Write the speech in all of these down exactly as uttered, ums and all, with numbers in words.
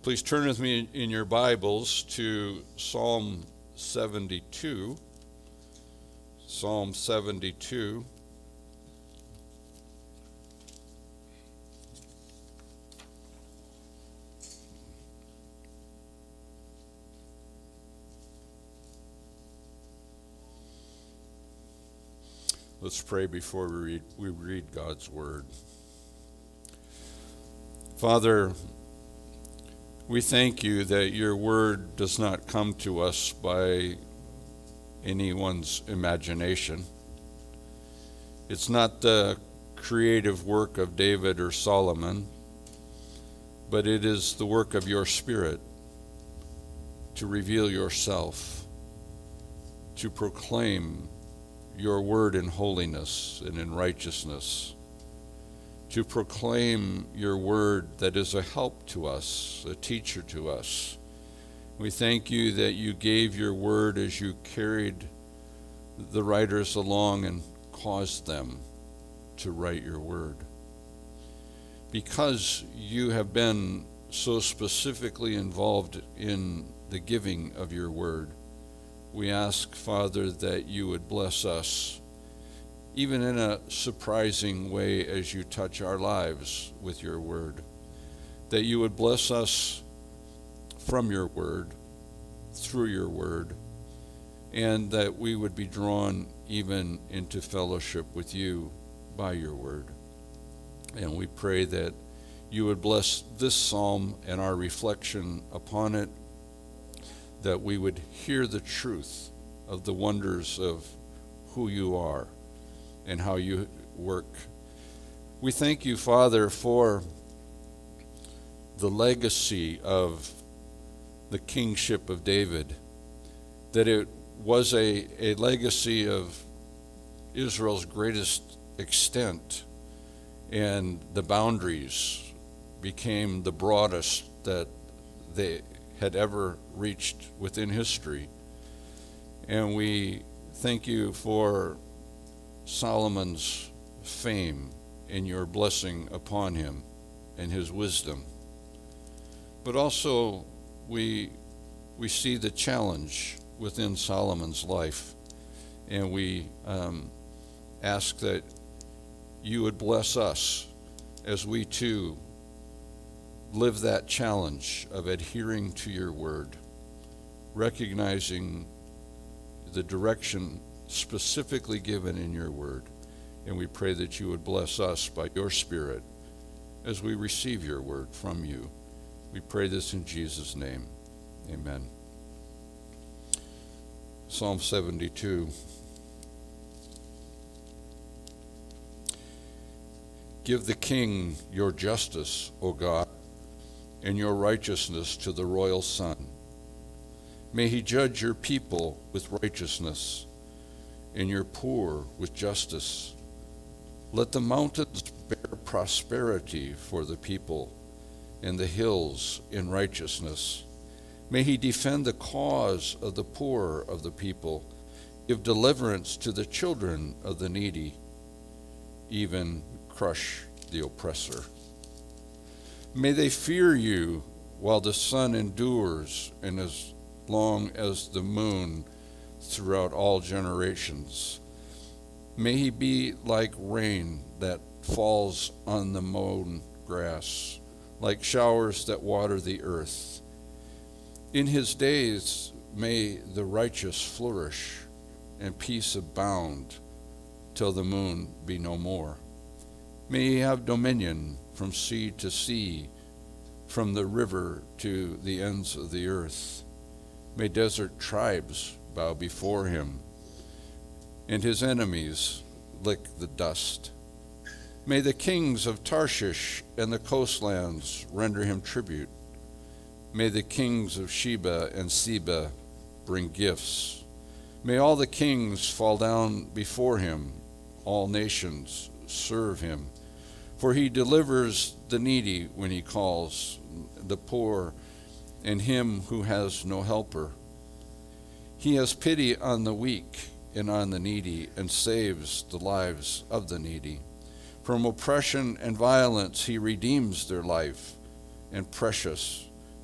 Please turn with me in your Bibles to Psalm seventy-two. Psalm seventy-two. Let's pray before we read, we read God's Word. Father, we thank you that your Word does not come to us by anyone's imagination. It's not the creative work of David or Solomon, but it is the work of your Spirit to reveal yourself, to proclaim your word in holiness and in righteousness, to proclaim your word that is a help to us, a teacher to us. We thank you that you gave your word as you carried the writers along and caused them to write your word. Because you have been so specifically involved in the giving of your word, we ask, Father, that you would bless us, even in a surprising way as you touch our lives with your word, that you would bless us from your word, through your word, and that we would be drawn even into fellowship with you by your word. And we pray that you would bless this psalm and our reflection upon it, that we would hear the truth of the wonders of who you are and how you work. We thank you, Father, for the legacy of the kingship of David, that it was a, a legacy of Israel's greatest extent, and the boundaries became the broadest that they had ever reached within history. And we thank you for Solomon's fame and your blessing upon him and his wisdom. But also we we see the challenge within Solomon's life, and we um, ask that you would bless us as we too live that challenge of adhering to your word, recognizing the direction specifically given in your word. And we pray that you would bless us by your Spirit as we receive your word from you. We pray this in Jesus' name. Amen. Psalm seventy-two. Give the king your justice, O God, and your righteousness to the royal son. May he judge your people with righteousness and your poor with justice. Let the mountains bear prosperity for the people and the hills in righteousness. May he defend the cause of the poor of the people, give deliverance to the children of the needy, even crush the oppressor. May they fear you while the sun endures, and as long as the moon throughout all generations. May he be like rain that falls on the mown grass, like showers that water the earth. In his days may the righteous flourish, and peace abound till the moon be no more. May he have dominion from sea to sea, from the river to the ends of the earth. May desert tribes bow before him, and his enemies lick the dust. May the kings of Tarshish and the coastlands render him tribute. May the kings of Sheba and Seba bring gifts. May all the kings fall down before him, all nations serve him. For he delivers the needy when he calls, the poor and him who has no helper. He has pity on the weak and on the needy, and saves the lives of the needy. From oppression and violence he redeems their life, and precious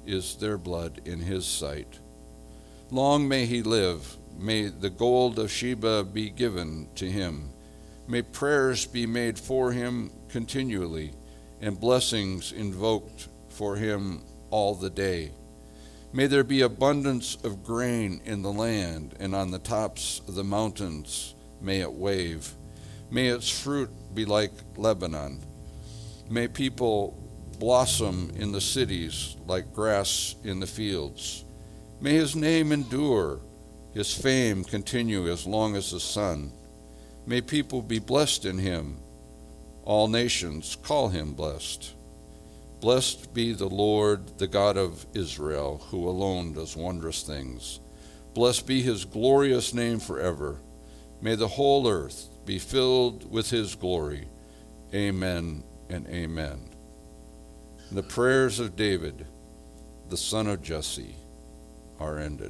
is their blood in his sight. Long may he live. May the gold of Sheba be given to him. May prayers be made for him continually, and blessings invoked for him all the day. May there be abundance of grain in the land, and on the tops of the mountains may it wave. May its fruit be like Lebanon. May people blossom in the cities like grass in the fields. May his name endure, his fame continue as long as the sun. May people be blessed in him. All nations call him blessed. Blessed be the Lord, the God of Israel, who alone does wondrous things. Blessed be his glorious name forever. May the whole earth be filled with his glory. Amen and amen. The prayers of David, the son of Jesse, are ended.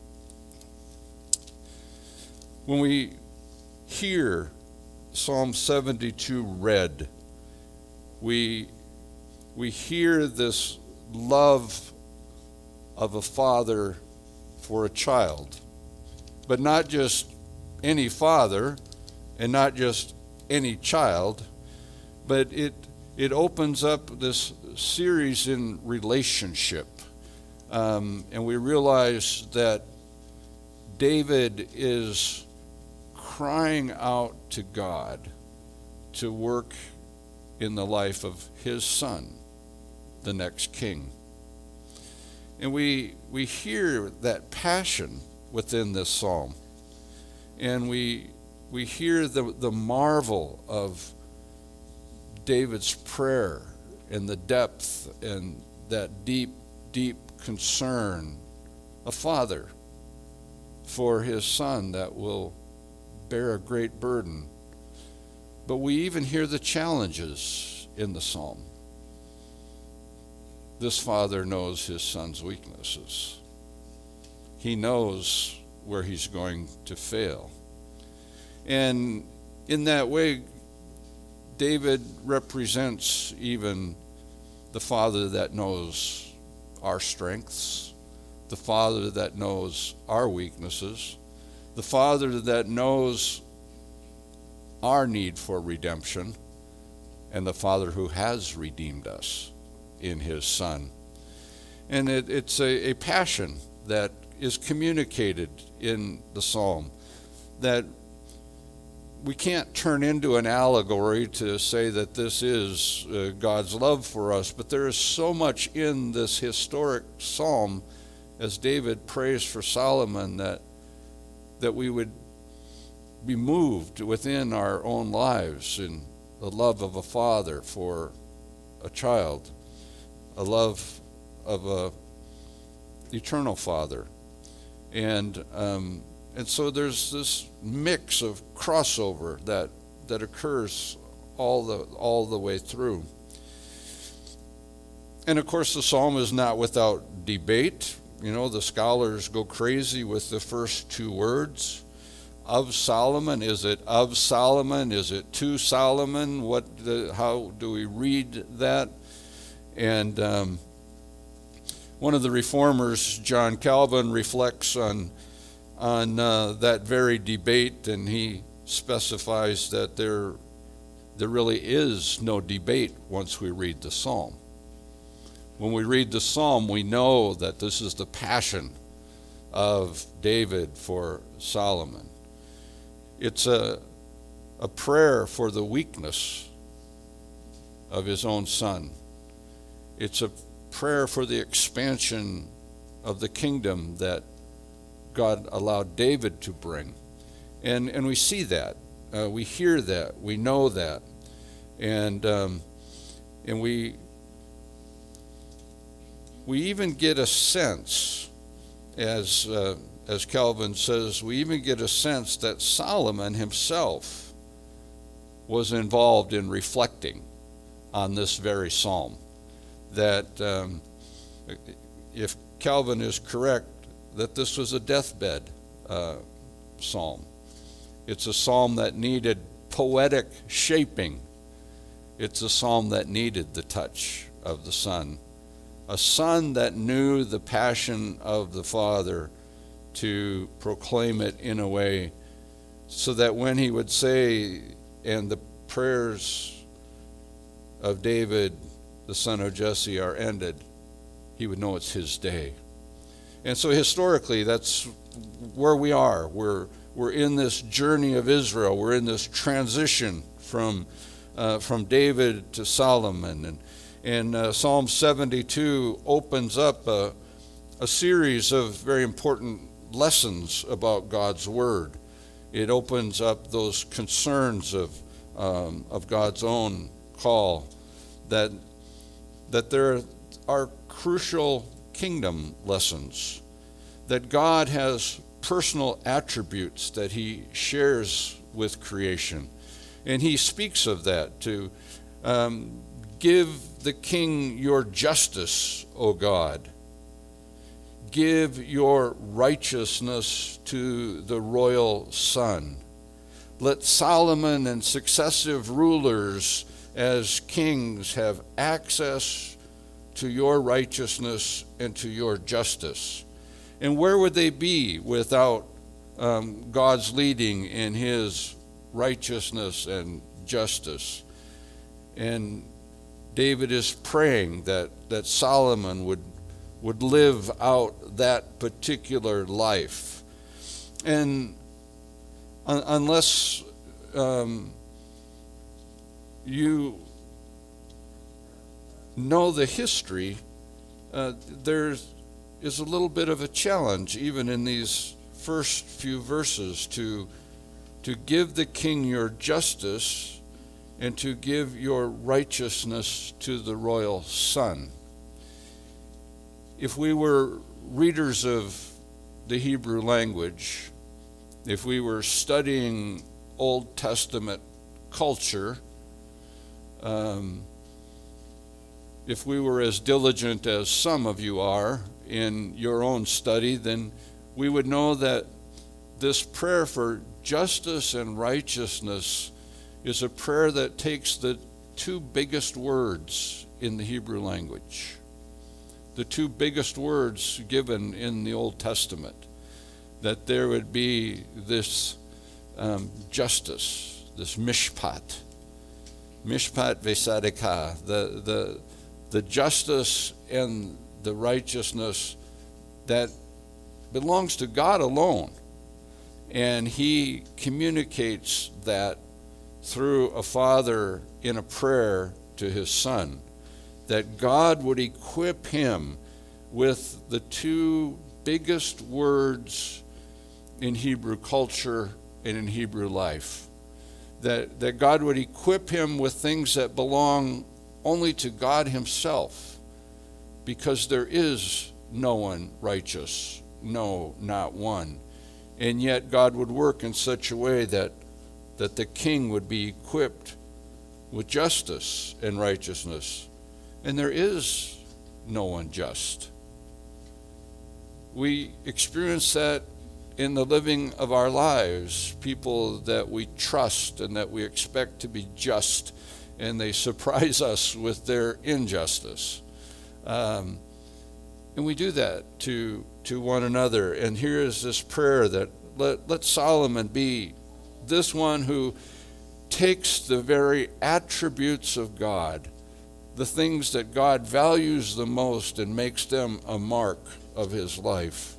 When we hear Psalm seventy-two read, we we hear this love of a father for a child, but not just any father and not just any child, but it it opens up this series in relationship. Um, and we realize that David is crying out to God to work in the life of his son, the next king. And we we hear that passion within this psalm. And we we hear the, the marvel of David's prayer and the depth and that deep, deep concern, a father for his son that will bear a great burden. But we even hear the challenges in the psalm. This father knows his son's weaknesses. He knows where he's going to fail. And in that way, David represents even the father that knows our strengths, the father that knows our weaknesses, the father that knows our need for redemption, and the father who has redeemed us in his son. And it, it's a, a passion that is communicated in the psalm that we can't turn into an allegory to say that this is uh, God's love for us, but there is so much in this historic psalm as David prays for Solomon that that we would be moved within our own lives in the love of a father for a child, a love of a eternal father. And um, and so there's this mix of crossover that that occurs all the all the way through. And of course the psalm is not without debate. You know, the scholars go crazy with the first two words. Of Solomon, is it of Solomon? Is it to Solomon? What? The, how do we read that? And um, one of the reformers, John Calvin, reflects on on uh, that very debate, and he specifies that there there really is no debate once we read the psalm. When we read the psalm, we know that this is the passion of David for Solomon. It's a, a prayer for the weakness of his own son. It's a prayer for the expansion of the kingdom that God allowed David to bring. And and we see that. Uh, we hear that. We know that. And um, and we we even get a sense, as uh, as Calvin says, we even get a sense that Solomon himself was involved in reflecting on this very psalm. That um, if Calvin is correct, that this was a deathbed uh, psalm. It's a psalm that needed poetic shaping. It's a psalm that needed the touch of the Son a son that knew the passion of the Father to proclaim it in a way so that when he would say, and the prayers of David, the son of Jesse, are ended, he would know it's his day. And so historically, that's where we are. We're, we're in this journey of Israel. We're in this transition from, uh, from David to Solomon. And, and uh, Psalm seventy-two opens up a, a series of very important lessons about God's Word. It opens up those concerns of, um, of God's own call, that, that there are crucial kingdom lessons, that God has personal attributes that he shares with creation. And he speaks of that to um, give the king your justice, O God. Give your righteousness to the royal son. Let Solomon and successive rulers as kings have access to your righteousness and to your justice. And where would they be without um, God's leading in his righteousness and justice? And David is praying that, that Solomon would, would live out that particular life. And un- unless um, you know the history, uh, there is a little bit of a challenge even in these first few verses to to give the king your justice and to give your righteousness to the royal son. If we were readers of the Hebrew language, if we were studying Old Testament culture, um, if we were as diligent as some of you are in your own study, then we would know that this prayer for justice and righteousness is a prayer that takes the two biggest words in the Hebrew language, the two biggest words given in the Old Testament, that there would be this um, justice, this mishpat, mishpat vesadika, the, the, the justice and the righteousness that belongs to God alone. And he communicates that through a father in a prayer to his son, that God would equip him with the two biggest words in Hebrew culture and in Hebrew life. That, that God would equip him with things that belong only to God himself, because there is no one righteous, no, not one. And yet God would work in such a way that, that the king would be equipped with justice and righteousness. And there is no one just. We experience that in the living of our lives, people that we trust and that we expect to be just, and they surprise us with their injustice. Um, and we do that to to one another. And here is this prayer that let, let Solomon be this one who takes the very attributes of God, the things that God values the most, and makes them a mark of his life.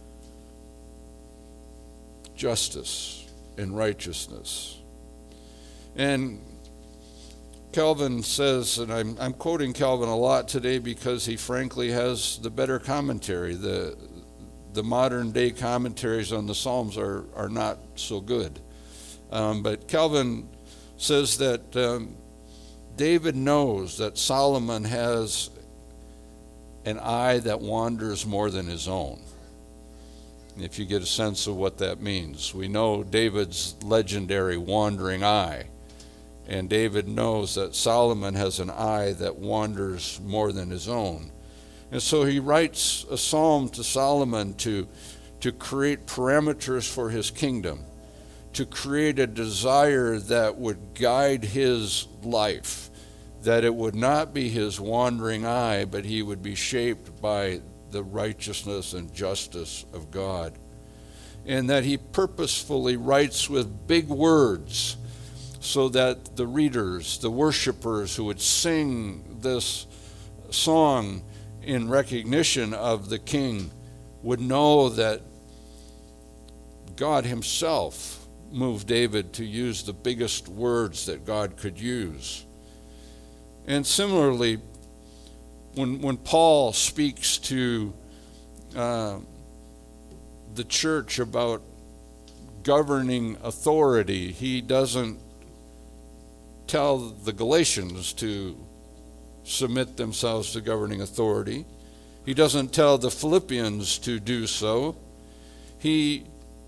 Justice and righteousness. And Calvin says, and I'm, I'm quoting Calvin a lot today because he frankly has the better commentary. The, the modern day commentaries on the Psalms are, are not so good. Um, but Calvin says that um, David knows that Solomon has an eye that wanders more than his own. If you get a sense of what that means. We know David's legendary wandering eye. And David knows that Solomon has an eye that wanders more than his own. And so he writes a psalm to Solomon to, to create parameters for his kingdom, to create a desire that would guide his life, that it would not be his wandering eye, but he would be shaped by the righteousness and justice of God. And that he purposefully writes with big words so that the readers, the worshipers who would sing this song in recognition of the king would know that God himself moved David to use the biggest words that God could use. And similarly, when when Paul speaks to uh, the church about governing authority, he doesn't tell the Galatians to submit themselves to governing authority. He doesn't tell the Philippians to do so. He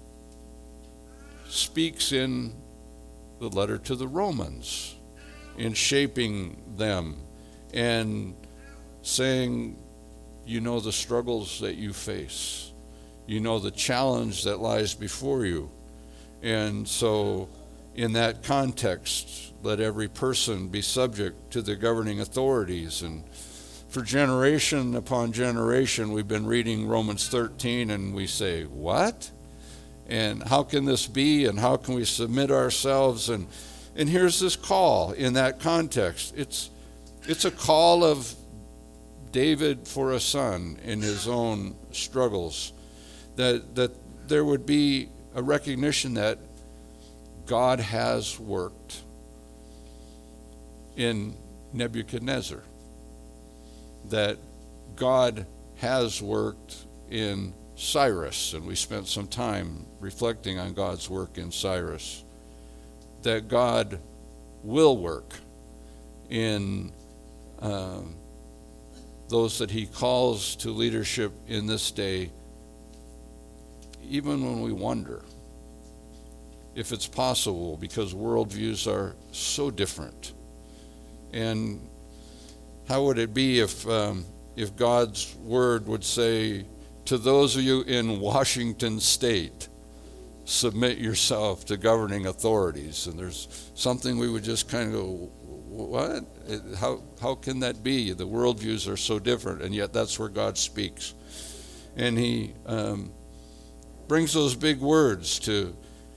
speaks in the letter to the Romans, in shaping them and saying, you know the struggles that you face. You know the challenge that lies before you. And so in that context, let every person be subject to the governing authorities. And for generation upon generation, we've been reading Romans thirteen, and we say, what? And how can this be? And how can we submit ourselves? And and here's this call in that context. It's it's a call of David for a son in his own struggles. That that there would be a recognition that God has worked in Nebuchadnezzar. That God has worked in Cyrus, and we spent some time reflecting on God's work in Cyrus. That God will work in uh, those that he calls to leadership in this day, even when we wonder if it's possible, because worldviews are so different. And how would it be if um, if God's word would say, to those of you in Washington State, submit yourself to governing authorities? And there's something we would just kind of go, what? How how can that be? The worldviews are so different, and yet that's where God speaks. And he um, brings those big words to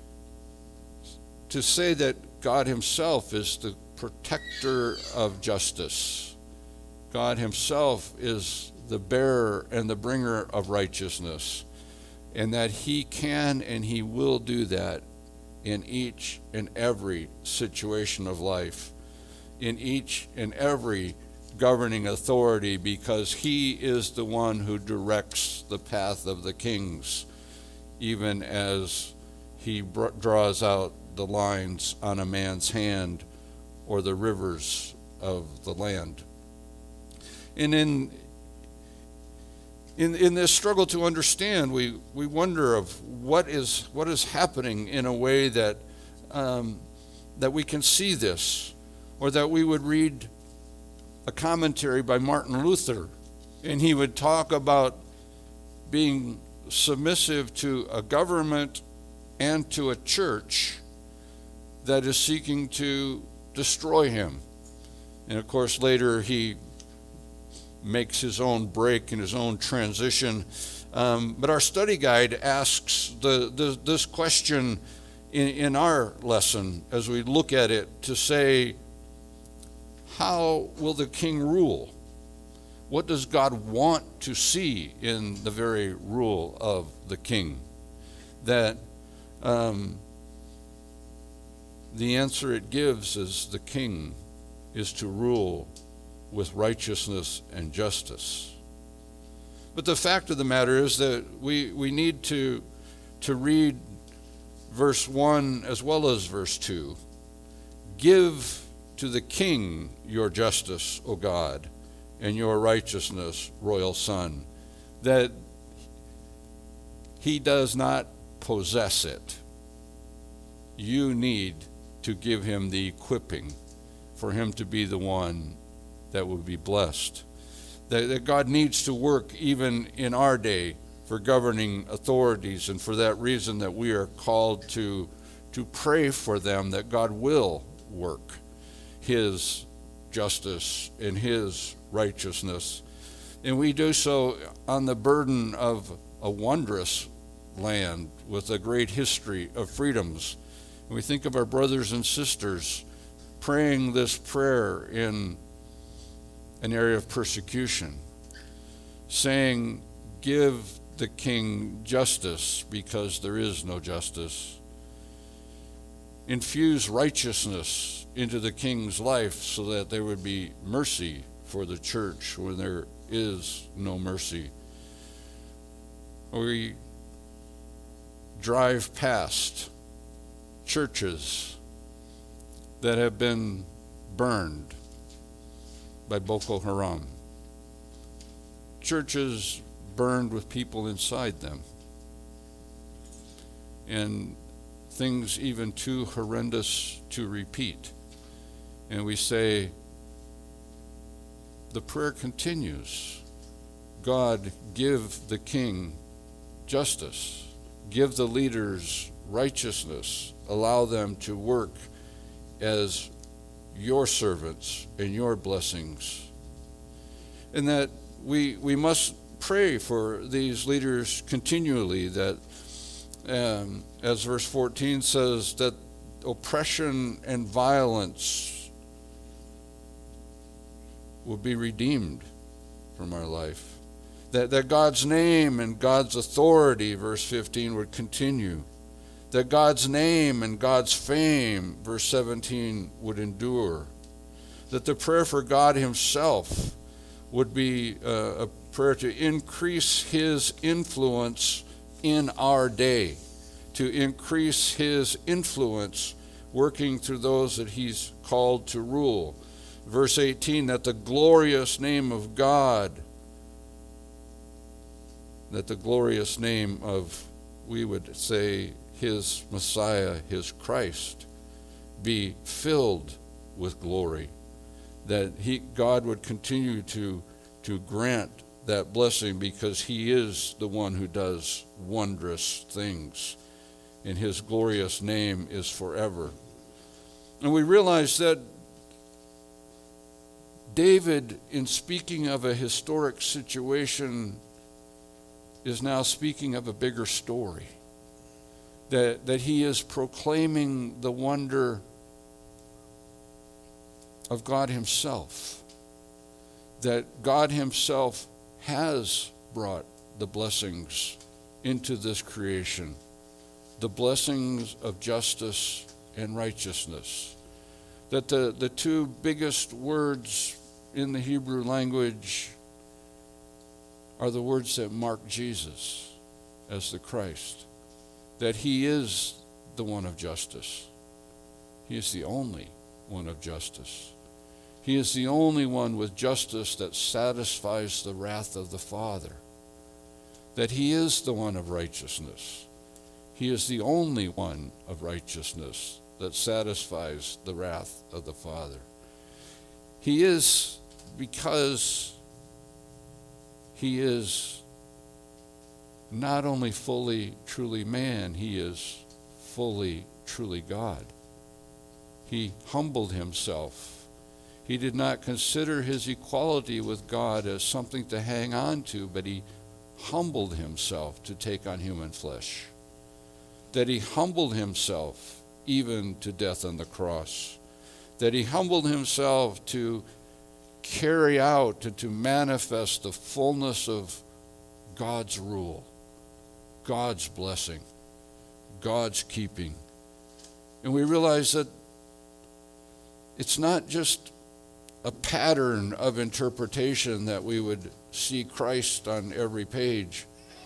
to say that God himself is the protector of justice. God himself is the bearer and the bringer of righteousness, and that he can and he will do that in each and every situation of life, in each and every governing authority, because he is the one who directs the path of the kings, even as he br- draws out the lines on a man's hand or the rivers of the land. And in In, in this struggle to understand, we, we wonder of what is what is happening in a way that um, that we can see this, or that we would read a commentary by Martin Luther, and he would talk about being submissive to a government and to a church that is seeking to destroy him. And of course, later he makes his own break and his own transition. Um, but our study guide asks the, the, this question in, in our lesson as we look at it, to say, how will the king rule? What does God want to see in the very rule of the king? That um, the answer it gives is the king is to rule with righteousness and justice. But the fact of the matter is that we, we need to, to read verse one as well as verse two. Give to the king your justice, O God, and your righteousness, royal son. That he does not possess it. You need to give him the equipping for him to be the one that would be blessed. That, that God needs to work even in our day for governing authorities, and for that reason that we are called to, to pray for them, that God will work his justice and his righteousness. And we do so on the burden of a wondrous land with a great history of freedoms. And we think of our brothers and sisters praying this prayer in an area of persecution, saying, give the king justice because there is no justice. Infuse righteousness into the king's life so that there would be mercy for the church when there is no mercy. We drive past churches that have been burned by Boko Haram. Churches burned with people inside them. And things even too horrendous to repeat. And we say, the prayer continues. God, give the king justice. Give the leaders righteousness. Allow them to work as your servants and your blessings. And that we we must pray for these leaders continually, that um, as verse fourteen says, that oppression and violence will be redeemed from our life. That, that God's name and God's authority, verse fifteen, would continue. That God's name and God's fame, verse seventeen, would endure. That the prayer for God himself would be uh, a prayer to increase his influence in our day, to increase his influence working through those that he's called to rule. Verse eighteen, that the glorious name of God, that the glorious name of, we would say, his Messiah, his Christ, be filled with glory. That he, God would continue to, to grant that blessing, because he is the one who does wondrous things, and his glorious name is forever. And we realize that David, in speaking of a historic situation, is now speaking of a bigger story. That, that he is proclaiming the wonder of God himself. That God himself has brought the blessings into this creation. The blessings of justice and righteousness. That the, the two biggest words in the Hebrew language are the words that mark Jesus as the Christ. That he is the one of justice. He is the only one of justice. He is the only one with justice that satisfies the wrath of the Father. That he is the one of righteousness. He is the only one of righteousness that satisfies the wrath of the Father. He is, because he is not only fully, truly man, he is fully, truly God. He humbled himself. He did not consider his equality with God as something to hang on to, but he humbled himself to take on human flesh. That he humbled himself even to death on the cross. That he humbled himself to carry out and to manifest the fullness of God's rule, God's blessing, God's keeping. And we realize that it's not just a pattern of interpretation that we would see Christ on every page,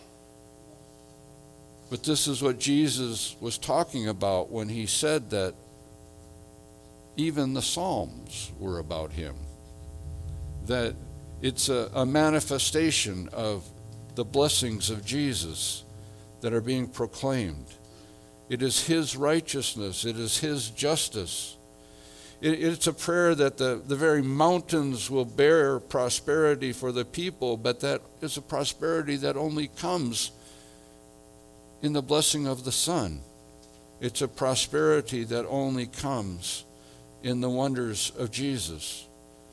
but this is what Jesus was talking about when he said that even the Psalms were about him. That it's a, a manifestation of the blessings of Jesus that are being proclaimed. It is his righteousness. It is his justice. It, it's a prayer that the, the very mountains will bear prosperity for the people, but that is a prosperity that only comes in the blessing of the Son. It's a prosperity that only comes in the wonders of Jesus.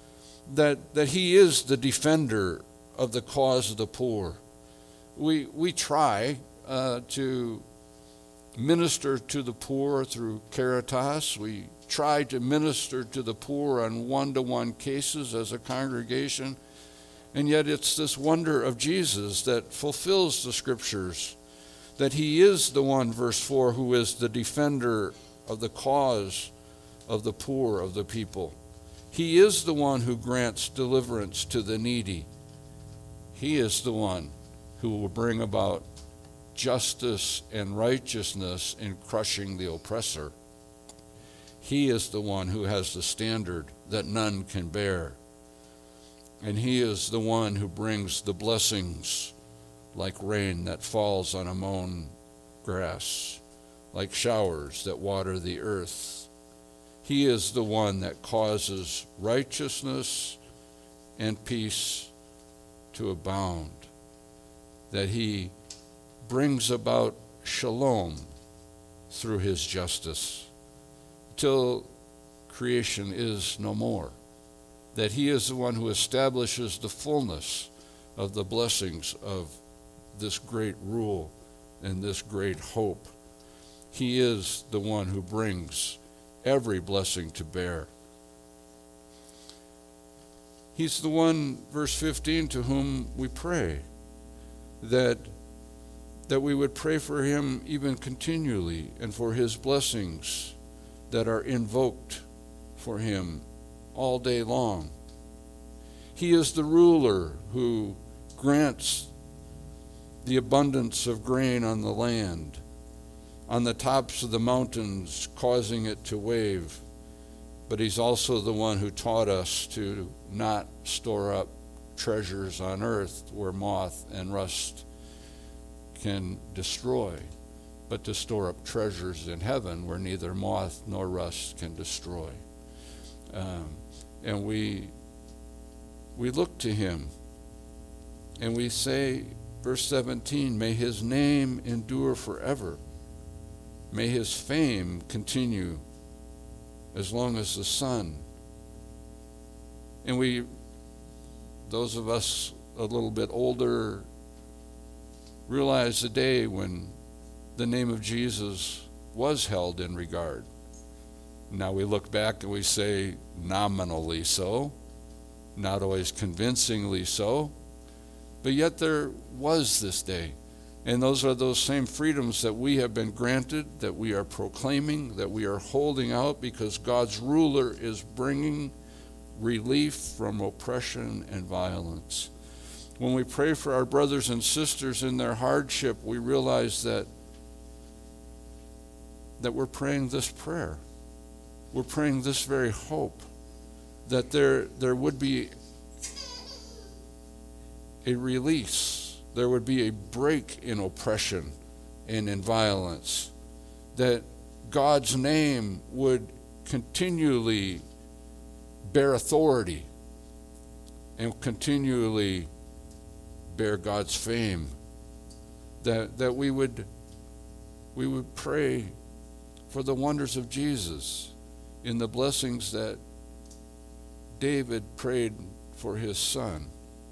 that, that he is the defender of the cause of the poor. We, we try uh, to minister to the poor through Caritas. We try to minister to the poor on one-to-one cases as a congregation. And yet it's this wonder of Jesus that fulfills the scriptures, that he is the one, verse four, who is the defender of the cause of the poor, of the people. He is the one who grants deliverance to the needy. He is the one who will bring about justice and righteousness in crushing the oppressor. He is the one who has the standard that none can bear. And he is the one who brings the blessings like rain that falls on a mown grass, like showers that water the earth. He is the one that causes righteousness and peace to abound, that he brings about shalom through his justice till creation is no more, that he is the one who establishes the fullness of the blessings of this great rule and this great hope. He is the one who brings every blessing to bear. He's the one, verse fifteen, to whom we pray, that that we would pray for him even continually, and for his blessings that are invoked for him all day long. He is the ruler who grants the abundance of grain on the land, on the tops of the mountains, causing it to wave. But he's also the one who taught us to not store up treasures on earth where moth and rust can destroy, but to store up treasures in heaven where neither moth nor rust can destroy. Um, and we we look to him and we say, verse seventeen, may his name endure forever. May his fame continue as long as the sun. And we, those of us a little bit older, realize the day when the name of Jesus was held in regard. Now we look back and we say nominally so, not always convincingly so, but yet there was this day. And those are those same freedoms that we have been granted, that we are proclaiming, that we are holding out, because God's ruler is bringing relief from oppression and violence. When we pray for our brothers and sisters in their hardship, we realize that that we're praying this prayer. We're praying this very hope, that there there would be a release, there would be a break in oppression and in violence, that God's name would continually bear authority and continually bear God's fame, that that we would we would pray for the wonders of Jesus in the blessings that David prayed for his son.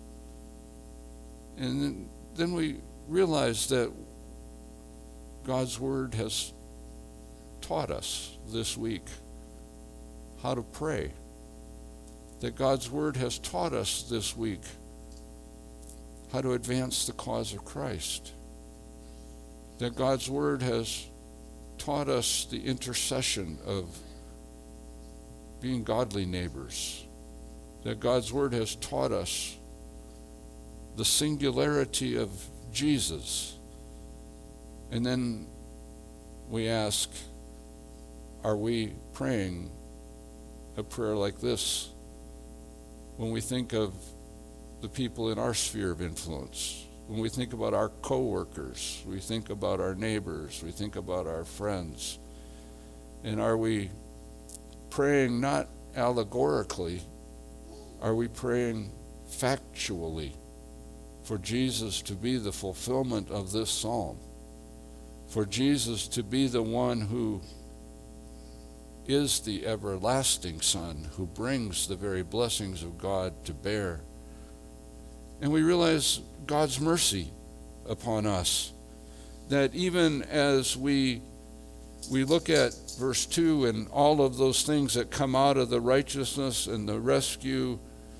And then, then we realize that God's word has taught us this week how to pray, that God's word has taught us this week how to advance the cause of Christ, that God's word has taught us the intercession of being godly neighbors, that God's word has taught us the singularity of Jesus. And then we ask, are we praying a prayer like this when we think of the people in our sphere of influence? When we think about our co-workers, we think about our neighbors, we think about our friends. And are we praying not allegorically, are we praying factually for Jesus to be the fulfillment of this psalm, for Jesus to be the one who is the everlasting Son who brings the very blessings of God to bear. And we realize God's mercy upon us, that even as we we look at verse two and all of those things that come out of the righteousness and the rescue,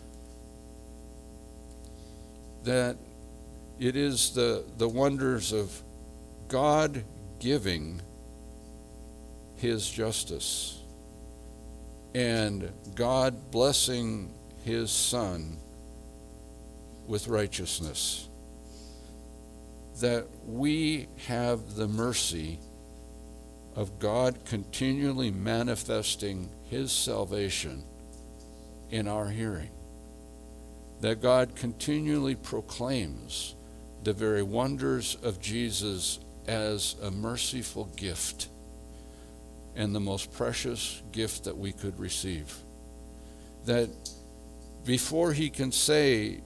that it is the, the wonders of God giving his justice and God blessing his Son with righteousness, that we have the mercy of God continually manifesting his salvation in our hearing, that God continually proclaims the very wonders of Jesus as a merciful gift and the most precious gift that we could receive. That before he can say,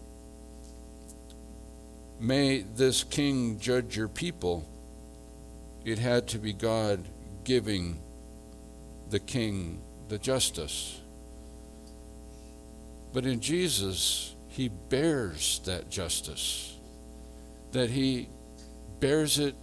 "May this king judge your people," it had to be God giving the king the justice. But in Jesus, he bears that justice, that he bears it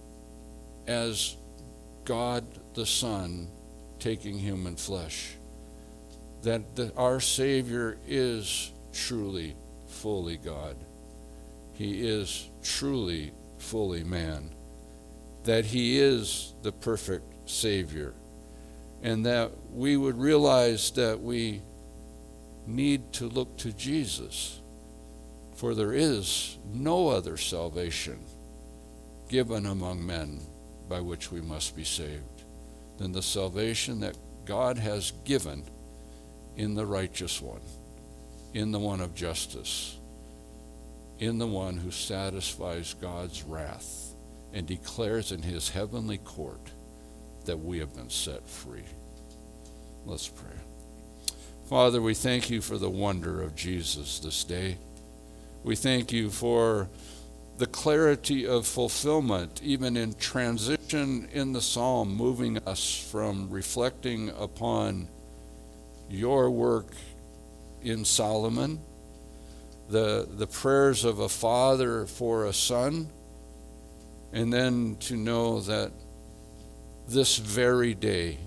as God the Son taking human flesh, that the, our Savior is truly fully God. He is truly fully man, that he is the perfect Savior, and that we would realize that we need to look to Jesus, for there is no other salvation given among men by which we must be saved than the salvation that God has given in the righteous one, in the one of justice, in the one who satisfies God's wrath and declares in his heavenly court that we have been set free. Let's pray. Father, we thank you for the wonder of Jesus this day. We thank you for the clarity of fulfillment, even in transition in the psalm, moving us from reflecting upon your work in Solomon, the, the prayers of a father for a son, and then to know that this very day,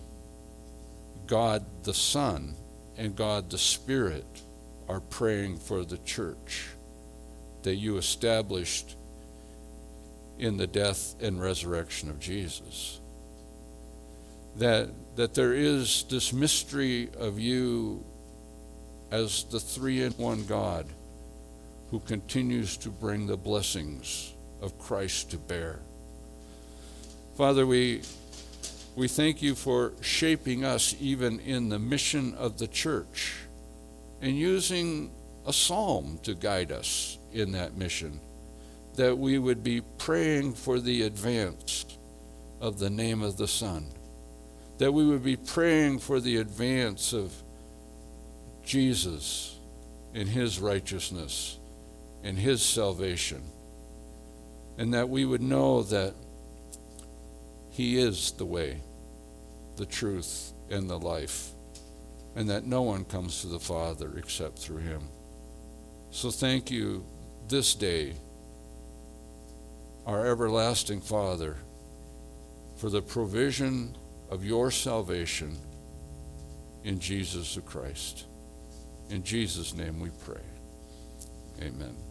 God the Son and God the Spirit are praying for the church that you established in the death and resurrection of Jesus. That, that there is this mystery of you as the three-in-one God who continues to bring the blessings of Christ to bear. Father, we we thank you for shaping us even in the mission of the church and using a psalm to guide us in that mission, that we would be praying for the advance of the name of the Son, that we would be praying for the advance of Jesus in his righteousness and his salvation, and that we would know that he is the way, the truth, and the life, and that no one comes to the Father except through him. So thank you this day, our everlasting Father, for the provision of your salvation in Jesus the Christ. In Jesus' name we pray. Amen.